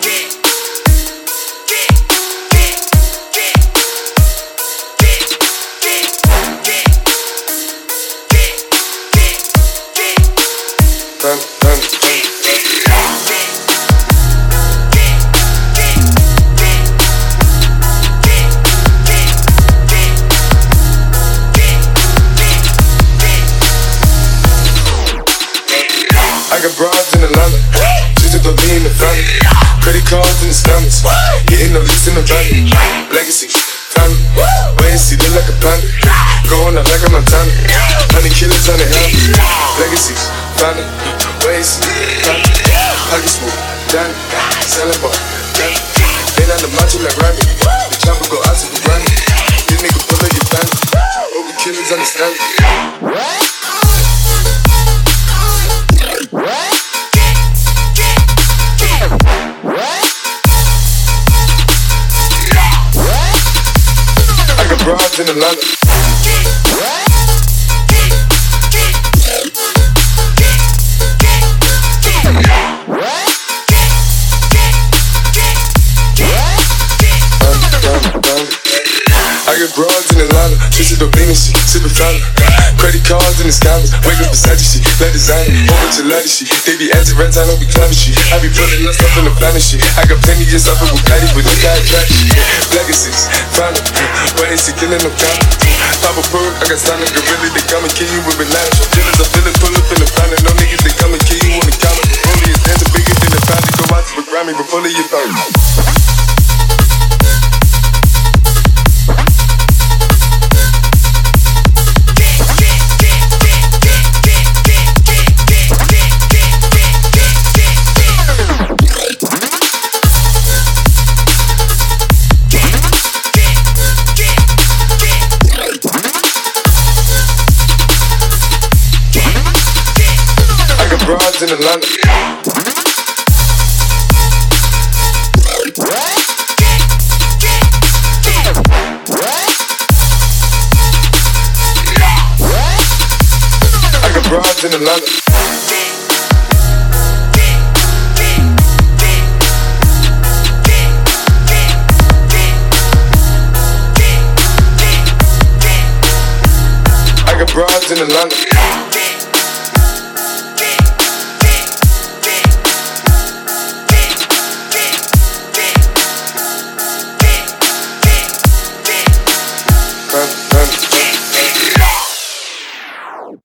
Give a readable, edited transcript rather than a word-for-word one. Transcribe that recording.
I got broads in Atlanta, just to throw me in the family. Credit cards in the scammers, hitting the lease in the van. Legacy, family, wait and see, look like a panda. Going out like a Montana, 100 killers on the helmet. Legacies, family, wait and see, family. Pocket smooth, Danny, selling ball, Danny. Been on the macho like Randy, the chopper go out to the granny. This nigga full of your family, hope the killers understand it. Broads in Atlanta. I got broads in Atlanta, twisted up lean and shit, sippin' fountain. Credit cards in the scammers, wake up beside you shit, let designer, over to leather shit. They be anti-rats, I don't be climbing shit. I be pulling us up in the planet shit. I got plenty just up in Bugatti, but look how I track shit. Legacies, found it, but they see killing no count. Pop a perk, I got signed a gorilla, they come and kill you with bananas. Dealers, I feel it, pull up in the planet. No niggas, they come and kill you on the counter. Rollie is dancing bigger than the pound. Go out to the Grammy, but full of your phone. Broads in Atlanta. I got broads in Atlanta. I got broads in Atlanta.